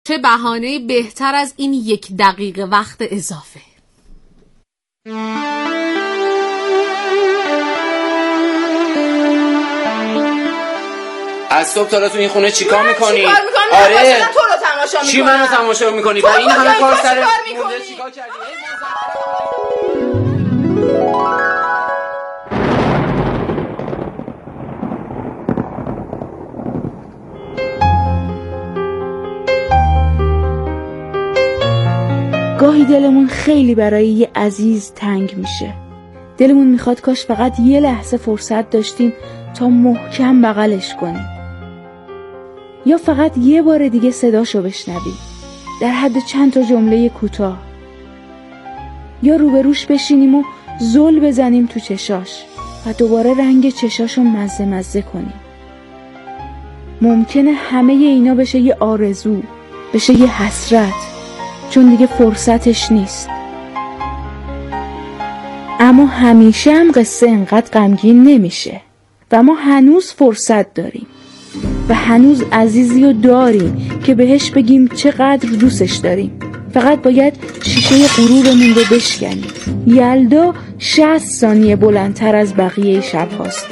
چه بهانه‌ای بهتر از این 1 دقیقه وقت اضافه. از صبح تا تو این خونه چیکار میکنی؟ چیکار میکنی؟ آره تو رو تماشا میکنم. چی منو تماشا میکنی؟ با این همه کار سر مونده چیکار کردی؟ گاهی دلمون خیلی برای یه عزیز تنگ میشه. دلمون میخواد کاش فقط یه لحظه فرصت داشتیم تا محکم بغلش کنیم، یا فقط یه بار دیگه صداشو بشنویم در حد چند تا جمله کوتاه، یا روبروش بشینیم و زل بزنیم تو چشاش و دوباره رنگ چشاشو مزه مزه کنیم. ممکنه همه اینا بشه یه آرزو، بشه یه حسرت، چون دیگه فرصتش نیست. اما همیشه هم قصه انقدر غمگین نمیشه و ما هنوز فرصت داریم و هنوز عزیزی رو داریم که بهش بگیم چقدر دوستش داریم. فقط باید شیشه غرورمون رو بشکنیم. یلدا 60 ثانیه بلندتر از بقیه شب هاست.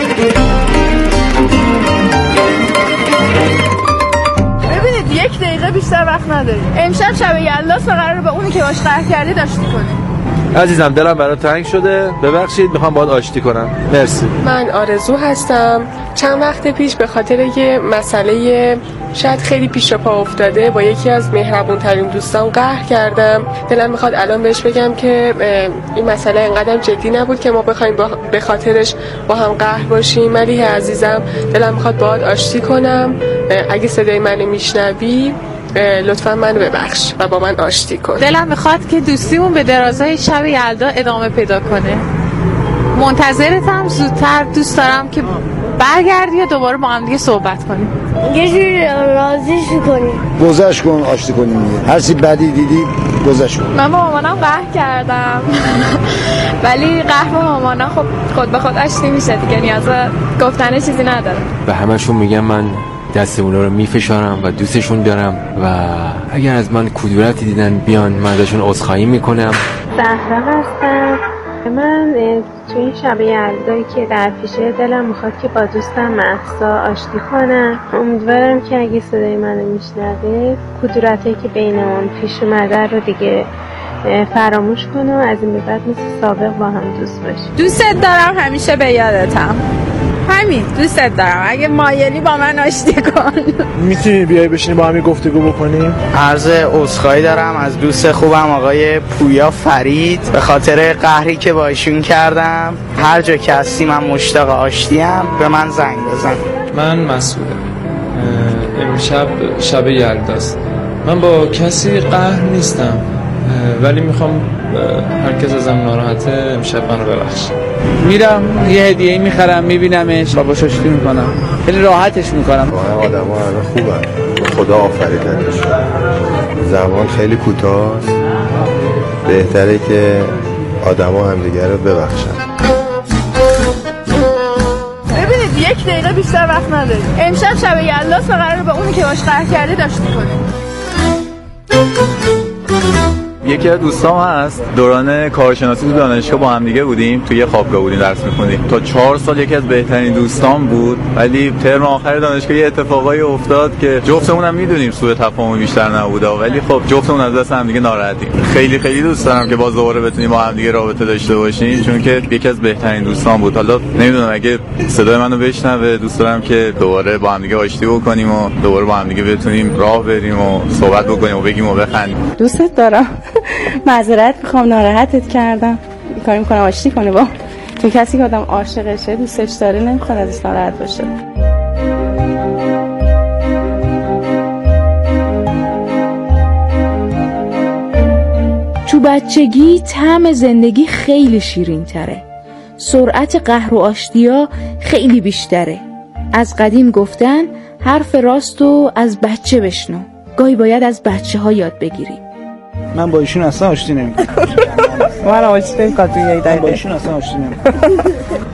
ببینید 1 دقیقه بیشتر وقت نداریم. امشب شب یلداست و قراره به اونی که باش قهر کردی آشتی کنیم. عزیزم دلم برات تنگ شده، ببخشید، میخوام باهات آشتی کنم. مرسی. من آرزو هستم. چند وقت پیش به خاطر یه مسئله شاید خیلی پیش پا افتاده با یکی از مهربون ترین دوستان قهر کردم. دلم میخواد الان بهش بگم که این مسئله انقدر جدی نبود که ما بخوایم به خاطرش با هم قهر باشیم. ملیحه عزیزم، دلم میخواد باهات آشتی کنم. اگه صدای منو میشنوی لطفا منو ببخش و با من آشتی کن. دلم میخواد که دوستیمون به درازای شب یلدا ادامه پیدا کنه. منتظرتم، زودتر دوست دارم که برگردی و دوباره با هم دیگه صحبت کنیم. یه جوری راضیش کنیم. گذشت کن، آشتی کنیم دیگه. هر چی بدی دیدی گذشت کن. من با مامانم قهر کردم ولی قهر با مامانا خب خود به خود آشتی میشه دیگه، نیاز گفتن چیزی نداره. به همشون میگم من دست اونا رو میفشارم و دوستشون دارم و اگر از من کدورتی دیدن بیان من ازشون عذرخواهی میکنم. زهرا هستم. من تو این شب یلدایی که در پیشه دلم میخواد که با دوستم مهسا آشتی کنم. امیدوارم که اگه صدای منو میشنوه کدورتی که بینمون پیش اومده رو دیگه فراموش کنه و از این به بعد مثل سابق با هم دوست باشیم. دوستت دارم، همیشه به یادتم. همین، دوستت دارم. اگه مایلی با من آشتی کن. میتونی بیای بشینی با هم گفتگو بکنیم؟ عرض عذرخواهی دارم از دوست خوبم آقای پویا فرید به خاطر قهری که با ایشون کردم. هر جا که هستی من مشتاق آشتیم، به من زنگ بزن. من مسئولم. امشب شب یلداست. من با کسی قهر نیستم ولی میخوام هر کس ازم ناراحته امشب منو ببخش. میرم یه هدیه‌ای میخرم، میبینمش و باهاش آشتی میکنم. خیلی راحتش میکنم. آدم‌ها همه خوبن. خدا آفریدنش. زمان خیلی کوتاه است. بهتره که آدم‌ها همدیگه رو ببخشن. ببینید 1 دقیقه بیشتر وقت نداریم. امشب شب یلداست و قراره به اونی که باش قهر کردی آشتی کنیم. یکی از دوستام هست، دوران کارشناسی تو دانشگاه با هم دیگه بودیم، تو یه خوابگاه بودیم درس می‌خوندیم. تا 4 سال یکی از بهترین دوستام بود، ولی ترم آخر دانشگاه یه اتفاقایی افتاد که جفتمون هم میدونیم سوء تفاهم بیشتر نبوده، ولی خب جفتمون از دست هم دیگه ناراحتیم. خیلی خیلی دوست دارم که باز دوباره بتونیم با هم دیگه رابطه داشته باشیم، چون که یکی از بهترین دوستام بود. حالا نمیدونم اگه صدای منو بشنوه، دوست دارم که دوباره با هم دیگه آشتی بکنیم و دوباره با هم دیگه بتونیم راه بریم و صحبت بکنیم و بگیم و بخندیم. دوستت دارم. معذرت میخوام ناراحتت کردم. کاری میکنم آشتی کنه با تو کسی که آدم عاشقشه، دوستش داره، نمیخواد ازش ناراحت باشه. تو بچگی طعم زندگی خیلی شیرین تره. سرعت قهر و آشتیا خیلی بیشتره. از قدیم گفتن حرف راستو از بچه بشنو. گاهی باید از بچه ها یاد بگیریم. من با ایشون اصلا آشتی نمی‌کنم. من آشتی نمی‌کنم. با ایشون اصلا آشتی نمی‌کنم.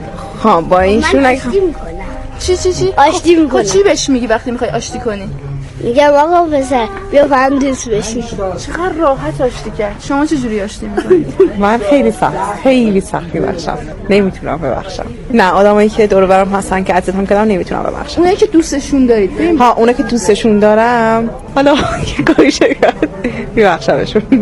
ها با ایشون چی؟ آشتی میکنم. چی بهش میگی وقتی میخوای آشتی کنی؟ میگم آقا پسر بیا با هم دوست بشیم. چقدر راحت آشتی کرد. شما چجوری آشتی میکنید؟ من خیلی سخت میبخشم، نمیتونم ببخشم. نه آدمایی که دور و برم هستن که اذیتم کردم نمیتونم ببخشم. اونایی که دوستشون دارید ها، اونایی که دوستشون دارم حالا یه کاری شد میبخشمشون.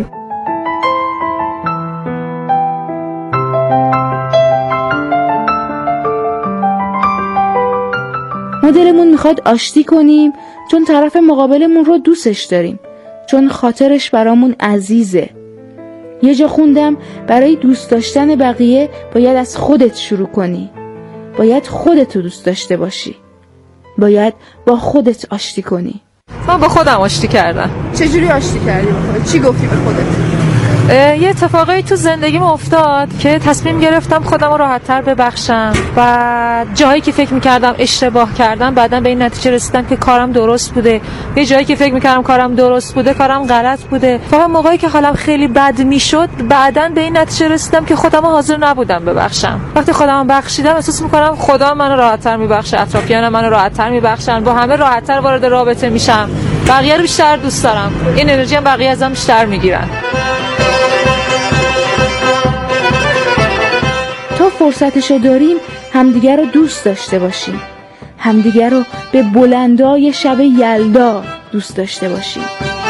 ما دلمون میخواد آشتی کنیم چون طرف مقابلمون رو دوستش داریم، چون خاطرش برامون عزیزه. یه جا خوندم برای دوست داشتن بقیه باید از خودت شروع کنی، باید خودتو دوست داشته باشی، باید با خودت آشتی کنی. من با خودم آشتی کردم. چجوری آشتی کردی با خودت؟ چی گفتی به خودت؟ یه اتفاقی تو زندگیم افتاد که تصمیم گرفتم خودم رو راحت‌تر ببخشم و جایی که فکر می‌کردم اشتباه کردم بعداً به این نتیجه رسیدم که کارم درست بوده. یه جایی که فکر می‌کردم کارم درست بوده کارم غلط بوده. فقط موقعی که حالم خیلی بد میشد بعداً به این نتیجه رسیدم که خودم حاضر نبودم ببخشم. وقتی خودم بخشیدم احساس می‌کنم خدا منو راحت‌تر می‌بخشه، اطرافیانم منو راحت‌تر می‌بخشن، با همه راحت‌تر وارد رابطه میشم. بقیه رو بیشتر دوست دارم. این انرژی هم بقیه ازم بیشتر می‌گیرن. تا فرصتشو داریم همدیگر رو دوست داشته باشیم، همدیگر رو به بلندای شب یلدا دوست داشته باشیم.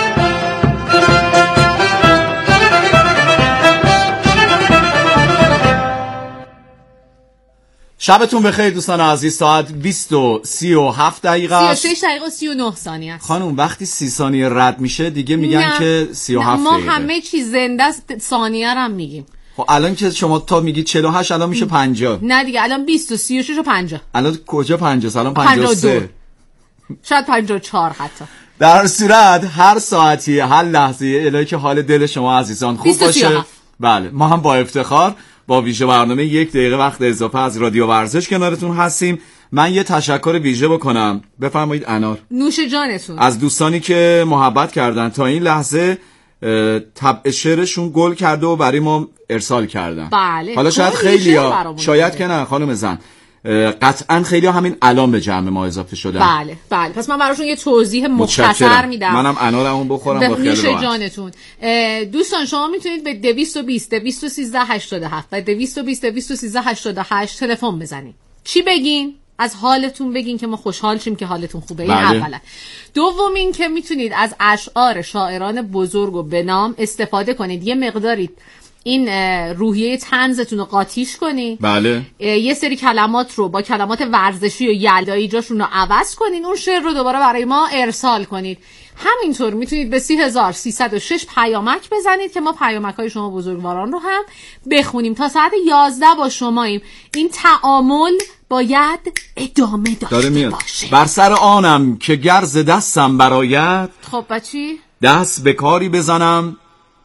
شبتون بخیر دوستان عزیز. ساعت 20:37 دقیقه 36 دقیقه و 39 ثانیه است. خانم وقتی 30 ثانیه رد میشه دیگه میگن که 37 ما دقیقه. همه چیز زنده است، ثانیه رو هم میگیم. خب الان که شما تا میگید 48 الان میشه 50. نه دیگه الان 20 و 36 و 50. الان کجا 50 الان 53 شاید 54 حتی. در صورت هر ساعتی هر لحظه الهی که حال دل شما عزیزان خوب باشه. بله ما هم با افتخار با ویژه برنامه 1 دقیقه وقت اضافه از رادیو ورزش کنارتون هستیم. من یه تشکر ویژه بکنم. بفرمایید انار. نوش جانتون. از دوستانی که محبت کردن تا این لحظه طبع شعرشون گل کرده و برای ما ارسال کردن. بله. حالا شاید خیلیا شاید که نه خانم زن قطعا خیلی همین الان به جمع ما اضافه شدن. بله بله پس من براشون یه توضیح مختصر میدم. منم انارمو بخورم با خیال راحت. نوش جانتون. دوستان شما میتونید به 220 213 87 و 220 213 88 تلفن بزنید. چی بگین؟ از حالتون بگین که ما خوشحال شیم که حالتون خوبه. این اولا. دوم این که میتونید از اشعار شاعران بزرگ و به نام استفاده کنید. یه مقداری این روحیه طنزتون رو قاطیش کنید. بله. یه سری کلمات رو با کلمات ورزشی و یلدایی جاشون رو عوض کنید. اون شعر رو دوباره برای ما ارسال کنید. همینطور میتونید به 30306 پیامک بزنید که ما پیامک‌های شما بزرگواران رو هم بخونیم. تا ساعت 11 با شماییم. این تعامل باید ادامه داشته باشه. بر سر آنم که گرز دستم برآید. خب بچی؟ دست به کاری بزنم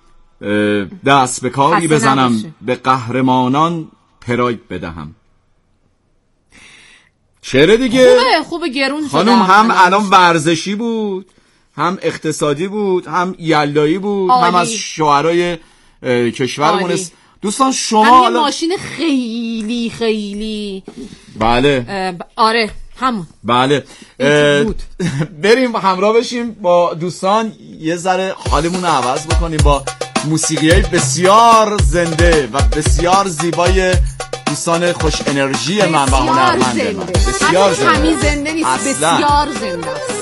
به قهرمانان پراید بدهم. شعر دیگه خوبه گرون شده خانم. هم الان ورزشی بود، هم اقتصادی بود، هم یلدایی بود، هم از شاعرای کشورمون است. دوستان شما هم یه ماشین خیلی خیلی بله آره همون بله بریم همراه بشیم با دوستان یه ذره حالمون رو عوض بکنیم با موسیقیای بسیار زنده و بسیار زیبای دوستان خوش انرژی من و هنرمند من. بسیار زنده. همین زنده نیست اصلا. بسیار زنده است.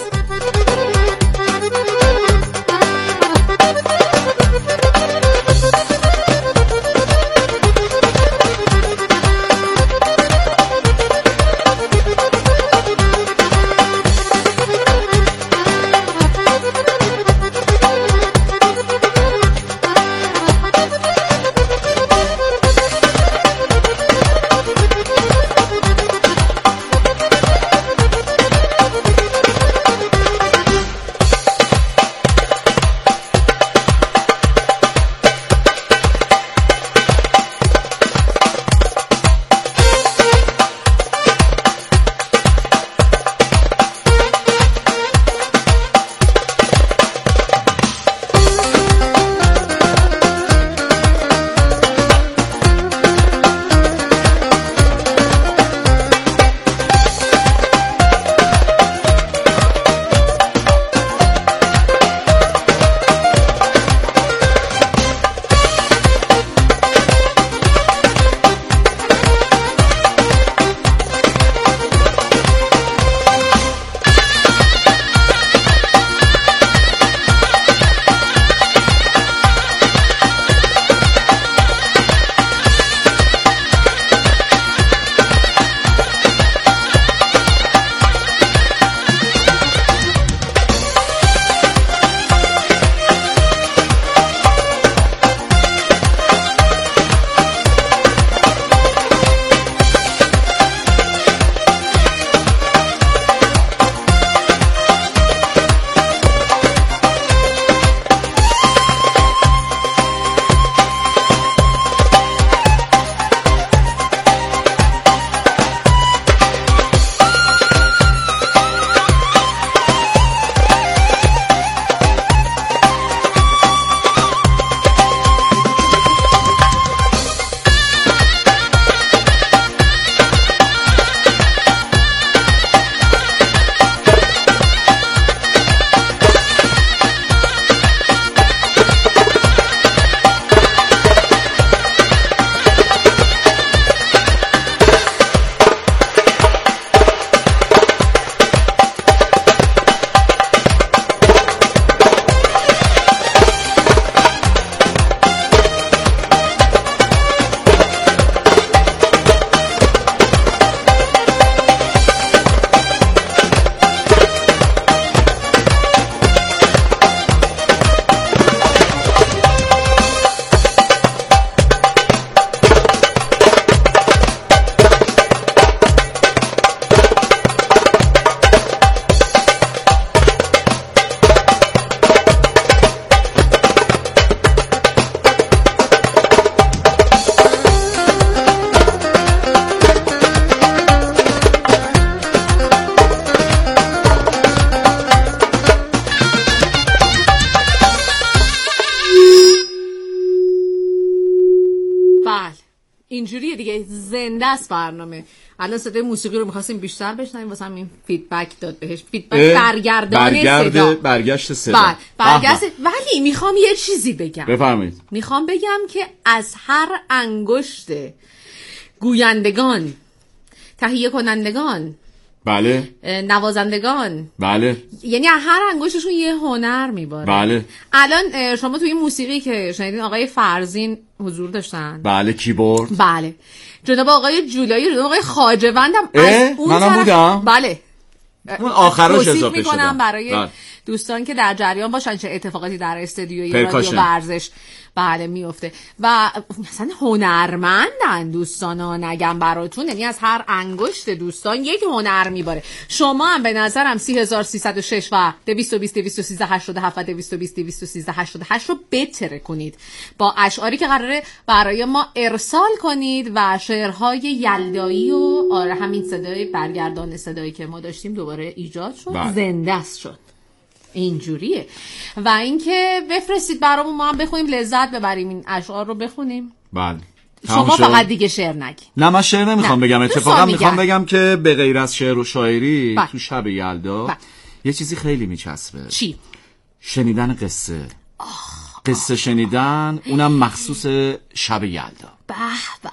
اینجوریه دیگه، زنده است برنامه. الان صدای موسیقی رو می‌خواستیم بیشتر بشنویم، واسه همین فیدبک داد بهش. فیدبک برگشت صدا. برگشت. ولی میخوام یه چیزی بگم. بفرمایید. میخوام بگم که از هر انگشت گویندگان، تهیه کنندگان، بله، نوازندگان، بله، یعنی هر انگشتشون یه هنر میباره. بله. الان شما توی این موسیقی که شنیدین آقای فرزین حضور داشتن، بله، کیبورد، بله، جناب آقای جولایی، جناب آقای خواجه‌وند هم از اون منم بودم، بله، اون آخرش اضافه میکنم شدم برای بله. دوستان که در جریان باشن چه اتفاقاتی در استودیوی رادیو ورزش بله میفته و مثلا هنرمندن دوستانا، نگم براتون، یعنی از هر انگشت دوستان یک هنر میباره. شما هم به نظرم 30306 و 220 213 87 و 220 213 88 رو بتره کنید با اشعاری که قراره برای ما ارسال کنید و شعرهای یلدایی و آره همین صدای برگردان صدایی که ما داشتیم دوباره ایجاد شد، زنده است شد. اینجوریه. و اینکه بفرستید برامون، ما هم بخونیم، لذت ببریم، این اشعار رو بخونیم. بله. شما فقط دیگه شعر نگی. نه من شعر نمیخوام بگم، اتفاقا میخوام بگم که به غیر از شعر و شاعری تو شب یلدا یه چیزی خیلی میچسبه. چی؟ شنیدن قصه. قصه شنیدن، اونم مخصوص شب یلدا. به به.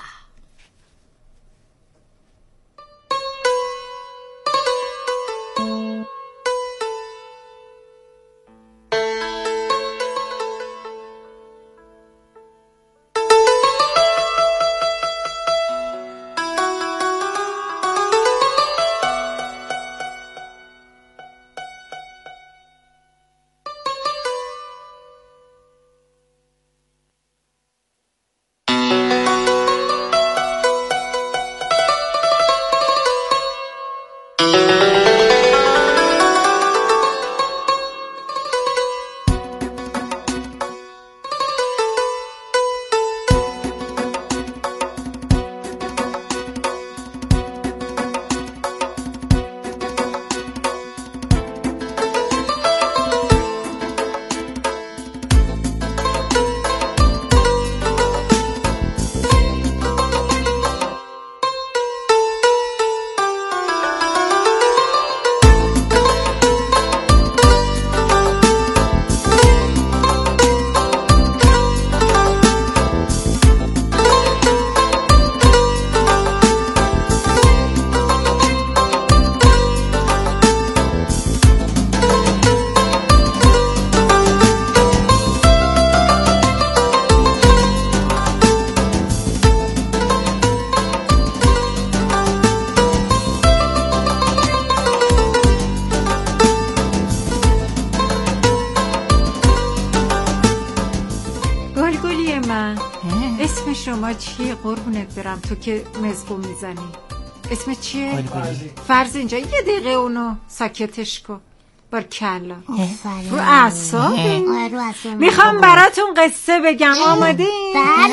اسم شما چیه قربونت برم؟ تو که مزگو میزنی اسم چیه؟ فرض اینجا یه دقیقه اونو ساکتش کن. بارکلا رو اعصابه. میخوام براتون قصه بگم. آماده این؟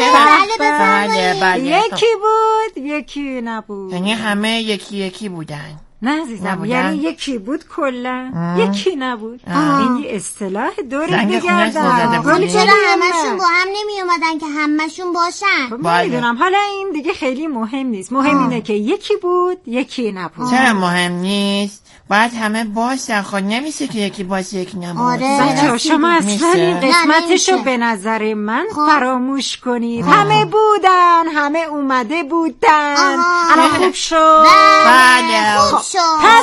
بله. یکی بود یکی نبود. یعنی همه یکی بودن؟ نه عزیزم، یعنی یکی بود کلا یکی نبود. این یه اصطلاح دور بگردم. ولی چرا همشون با هم نمی اومدن که همشون باشن؟ میدونم، حالا این دیگه خیلی مهم نیست. مهم اینه که یکی بود یکی نبود. چرا مهم نیست؟ باید همه باشن. خود نمیشه که یکی باشه یکی نبود. بچه شما اصلا این قسمتشو به نظر من فراموش کنید. همه بودن، همه اومده بودن. الان خوب شد؟ بله خوب شد.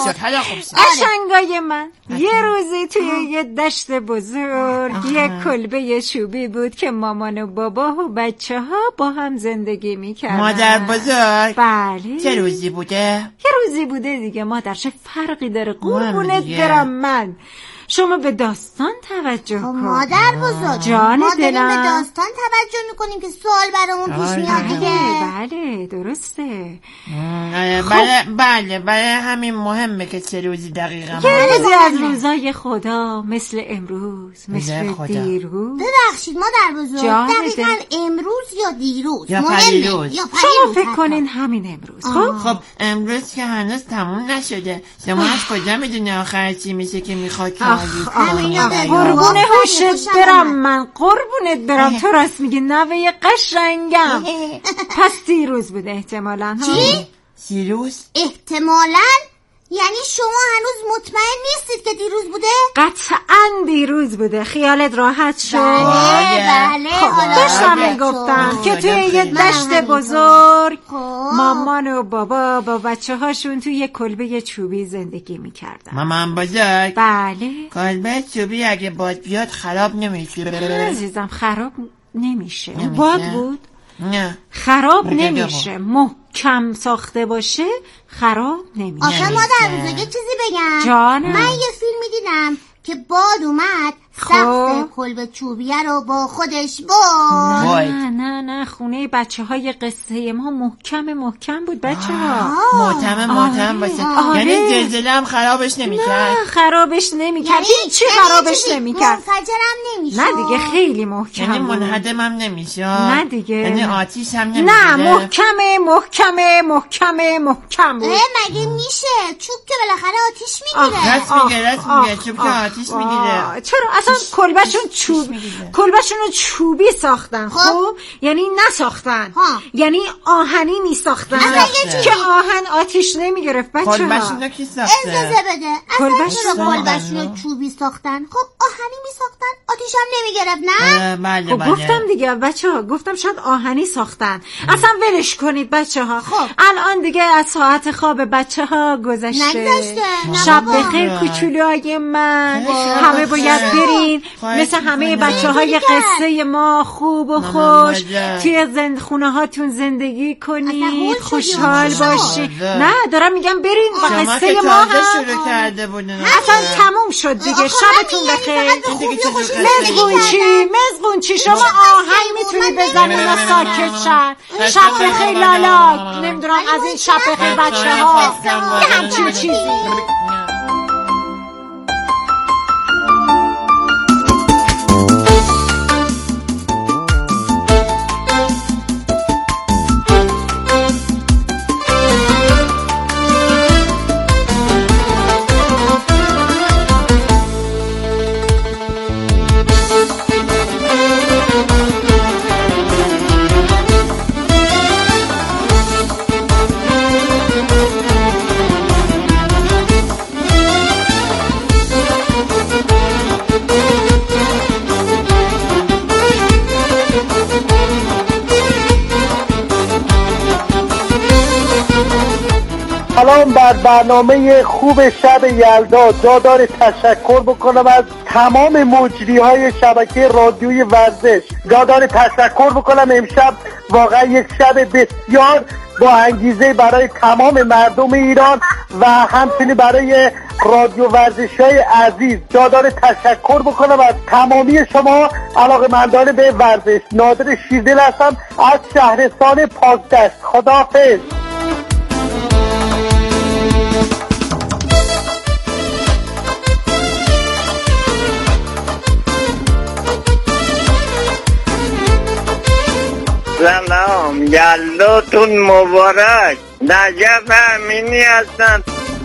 قشنگای من یه روزی توی یه دشت بزرگ یه کلبه چوبی بود که مامان و بابا و بچه ها با هم زندگی میکردن. مادر بزرگ؟ بله. چه روزی بوده؟ یه روزی بوده دیگه مادر. چه فرقی داره قربونت برم من. شما به داستان توجه کن. مادر بزرگ جان ما دلم، به داستان توجه میکنیم که سوال برامون پیش میاد دیگه. بله درسته. بله همین مهمه که چه روزی دقیقا. یه روزی از روزای خدا مثل امروز، مثل دیروز. ببخشید مادر بزرگ، دقیقا امروز یا دیروز یا پریروز؟ شما فکر کنین همین امروز. خب امروز که هنوز تموم نشده. شما از کجا میدونی آخر چی میشه که میخواد؟ قربونه هوشت برم من، قربونت برم. تو راست میگی نوه قشنگم. پس دیروز بوده احتمالاً. چی؟ دیروز؟ احتمالاً؟ یعنی شما هنوز مطمئن نیستید که دیروز بوده؟ قطعاً دیروز بوده. خیالت راحت شد؟ بله. خب داشتم میگفتم که توی یه دشت بزرگ مامان و بابا با بچه هاشون توی یه کلبه چوبی زندگی میکردن. مامان بزرگ؟ بله. کلبه چوبی اگه باد بیاد خراب نمیشه؟ عزیزم خراب نمیشه. باد بود؟ نه خراب نمیشه. محکم ساخته باشه خراب نمیشه. آخه مادر بزرگ چیزی بگم. جانم. من یه فیلمی دیدم که باد اومد سقف کلبه چوبیه رو با خودش برد. نه خونه بچه های قصه ما محکم بود بچه ها. محکم باشه. یعنی زلزله هم خرابش نمیکرد؟ نه خرابش نمیکرد. هیچی خرابش نمیکرد. منفجرم نمیشه. نه دیگه خیلی محکم. یعنی منهدم هم نمیشه. نه دیگه. یعنی آتیش هم نمیشه. نه محکم بود. مگه میشه؟ چوب که بالاخره آتیش میگیره. راست میگه چوب که آتیش میگیره. چرا اصلا کلبشون رو چوبی ساختن. خب یعنی نساختن. یعنی آهنی میساختن که آهن آتیش نمیگرفت. بچه ها کلبشون رو کی ساخته؟ اجازه بده. کلبشون رو چوبی ساختن. خب آهنی میساختن آتیش هم نمیگرفت. نه بله. گفتم دیگه بچه ها، گفتم شاید آهنی ساختن. اصلا ولش کنید بچه ها. الان دیگه از ساعت خواب بچه ها گذشته. شب بخیر کوچولوهای من. همه باید برین مثل همه بچه های قصه ما خوب و خوش توی خونه هاتون زندگی کنید، خوشحال باشید. نه دارم میگم برین و قصه ما هم اصلا تموم شد دیگه. شبتون بخیر. مزغون چی شما آهنگ میتونید بزنید و ساکت شد. شب بخیر لالاک. نمیدونم از این شب بخیر بچه ها یه همچین چیزی. سلام بر برنامه خوب شب یلدا. جا داره تشکر بکنم از تمام مجریهای شبکه رادیوی ورزش. جا داره تشکر بکنم امشب واقعا یک شب بسیار با انگیزه برای تمام مردم ایران و همچنین برای رادیو ورزش‌های عزیز. جا داره تشکر بکنم از تمامی شما علاقه‌مندان به ورزش. نادر شیردل هستم از شهرستان پاکدشت. خداحافظ. سلام، یلداتون مبارک. نجف امینی هستم.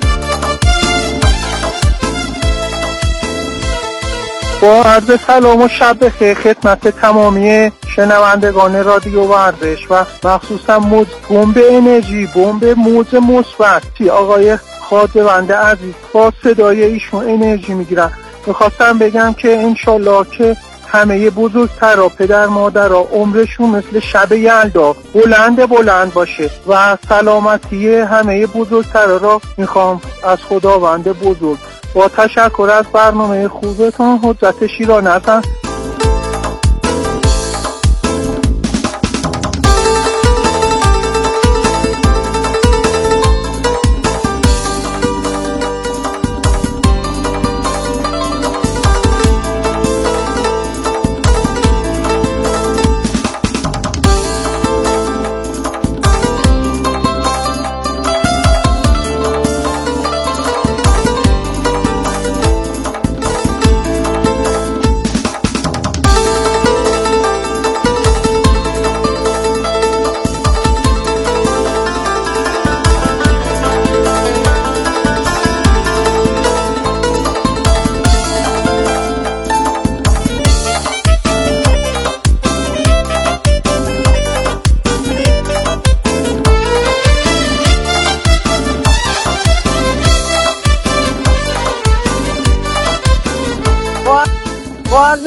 با عرض سلام و شب بخیر خدمت تمامی شنوندگان رادیو ورزش و مخصوصا بمب انرژی، بمب موج مثبت آقای خادوند عزیز با صدای ایشون انرژی میگیرن. میخواستم بگم که انشالله که همه بزرگترها، پدر مادرها عمرشون مثل شب یلدا بلند باشه و سلامتی همه بزرگترها را میخوام از خداوند بزرگ. با تشکر از برنامه خوبتون. حجت شیرانه هستم.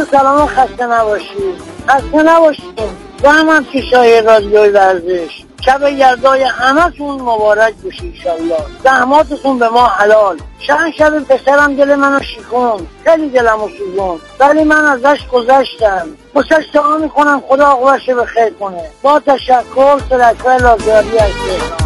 سلام و خسته نباشید با هم پیشای رادیوی ورزش. شب یلدای همتون مبارک بشه ایشالله. زحماتتون به ما حلال. چند شب پسرم دل منو شکون، خیلی دلمو سوزون، ولی من ازش گذشتم. واسش دعا میکنم خدا عاقبتش به خیر کنه. با تشکر، سلکای لازیاری هستید.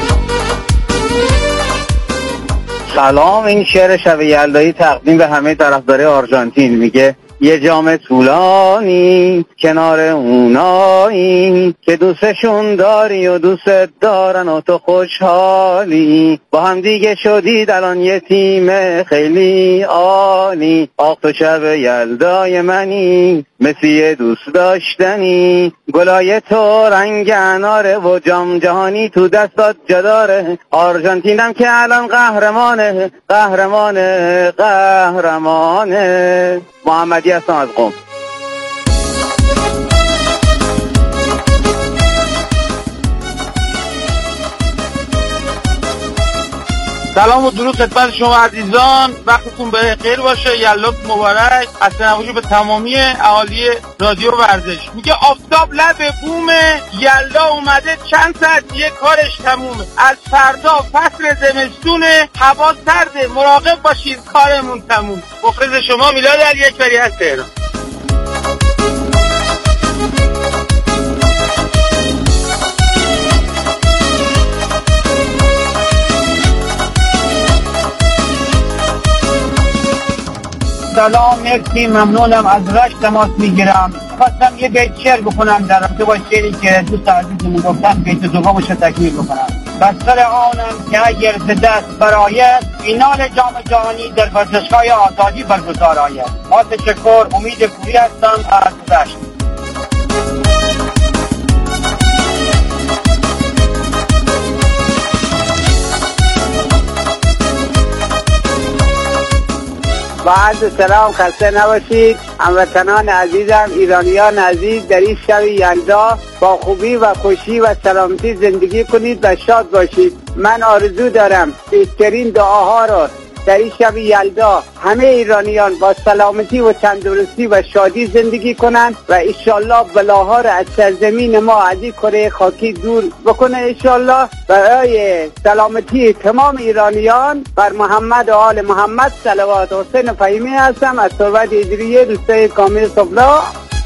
سلام، این شعر شب یلدایی تقدیم به همه طرفدارای آرژانتین. میگه یه جام طولانی کنار اونایی که دوستشون داری و دوست دارن و تو خوشحالی، با هم دیگه شدید الان یه تیم خیلی عالی. آخ تو شب یلدای منی مثل دوست داشتنی، گلای تو رنگ اناره و جام جهانی تو دستات جداره. آرژانتینم که الان قهرمانه. محمدی هستم از قم. سلام و درود خدمت شما عزیزان، وقتتون بخیر باشه، یلداتون مبارک. خسته نباشید به تمامی اهالی رادیو ورزش. میگه آفتاب لب بوم، یلدا اومده چند ساعت دیگه کارش تمومه. از فردا فصل زمستونه، هوا سرده، مراقب باشید کارمون تموم. مخلص شما میلاد علی اکبری از تهران. سلام، مرسی، ممنونم. از رشت تماس میگیرم. خواستم یه بیت شعر بکنم در رابطه با شعری که دوست عزیزمون گفتن، بیت دومش رو تکمیل بکنم. بسر آنم که اگر ز دست برآید، فینال جام جهانی در ورزشگاه آزادی برگزار آید. با تشکر، امید پوری هستم از رشت. با عرض سلام، خسته نباشید هموطنان عزیزم، ایرانیان عزیز. در این شب یلدا با خوبی و خوشی و سلامتی زندگی کنید و شاد باشید. من آرزو دارم بهترین دعاها را در این شب یلدا همه ایرانیان با سلامتی و تندرستی و شادی زندگی کنند و انشالله بلاها را از سرزمین ما از این کره خاکی دور بکنه انشالله. برای سلامتی تمام ایرانیان بر محمد و آل محمد صلوات. حسین فهیمی هستم از ثروت ادریه، روستای کامل صبرا.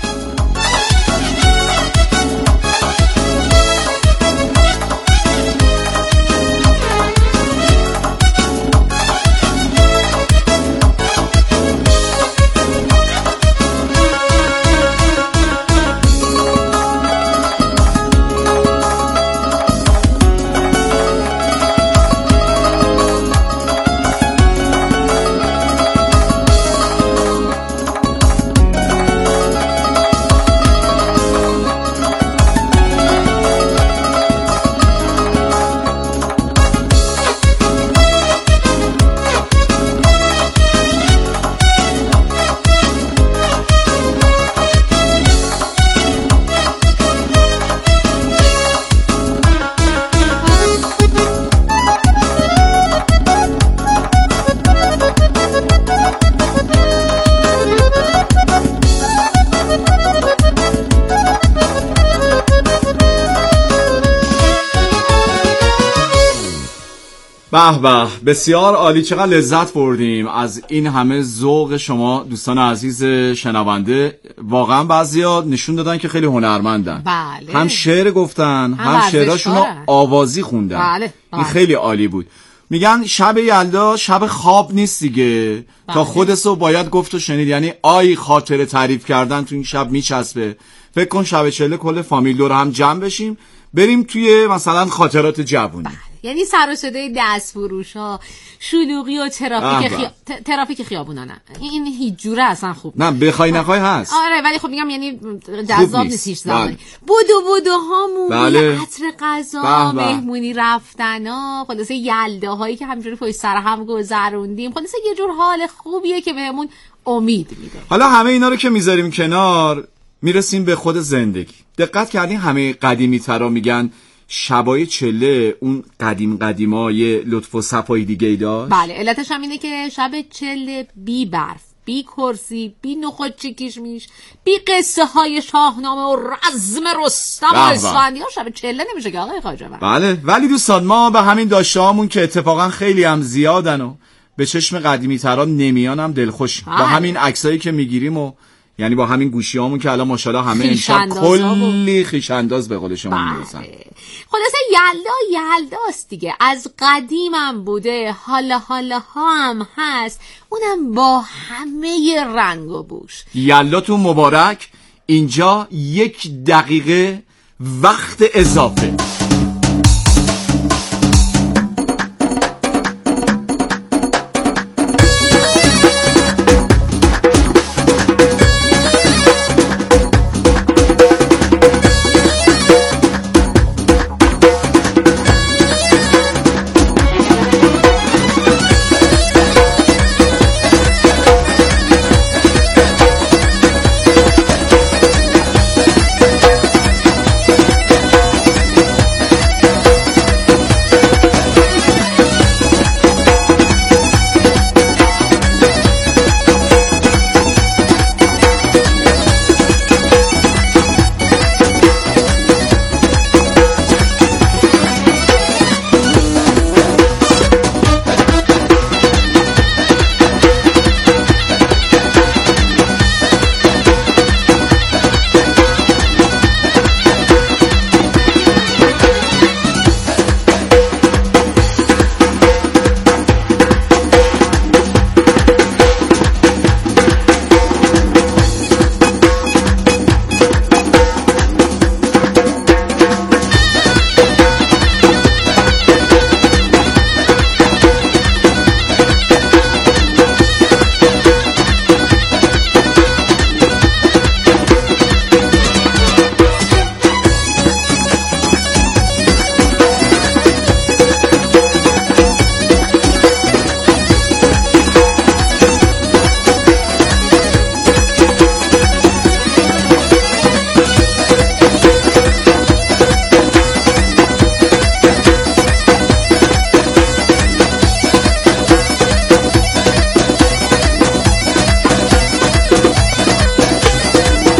به به، بسیار عالی، چقدر لذت بردیم از این همه ذوق شما دوستان عزیز شنونده. واقعا بعضیا نشون دادن که خیلی هنرمندن. بله. هم شعر گفتن، هم شعراشون رو آوازی خوندن. بله. این خیلی عالی بود. میگن شب یلدا شب خواب نیست دیگه. تا خودسو باید گفت و شنید. یعنی آی خاطره تعریف کردن تو این شب میچسبه. فکر کن شب چله کل فامیل دور هم جمع بشیم، بریم توی مثلا خاطرات جوونی. یعنی سر و صدای دست فروش ها، شلوغی و ترافیک خیابونا. نه این هیچ جوره اصلا خوب نه، بخوای نخوای هست. آره ولی خب میگم یعنی جذاب نیست هیچ زمانی. بودوهامون، بله. عطر غذا، مهمونی رفتنا، خلاصه یلداهایی که همینجوری پشت سر هم گذروندیم، خلاصه یه جور حال خوبیه که بهمون امید میده. حالا همه اینا رو که میذاریم کنار، میرسیم به خود زندگی. دقت کردین همه قدیمی ترا میگن شبای چله اون قدیمای لطف و صفای دیگه ای داشت؟ بله، علتش هم اینه که شب چله بی برف بی کرسی، بی نخود چیکیش میش، بی قصه های شاهنامه و رزم رستم و اسفندیار شب چله نمیشه که آقای خواجه. بله، ولی دوستان ما به همین داشته هامون که اتفاقا خیلی هم زیادن و به چشم قدیمی تران نمیان هم دلخوشیم با همین عکسایی که میگیریم و یعنی با همین گوشی هامون که الان ماشاءالله همه امشب کلی خویش انداز به قول شما میرسن. خلاصه یلداست دیگه، از قدیمم بوده، حالا هم هست، اونم با همه رنگ و بوش. یلداتون مبارک. اینجا 1 دقیقه وقت اضافه.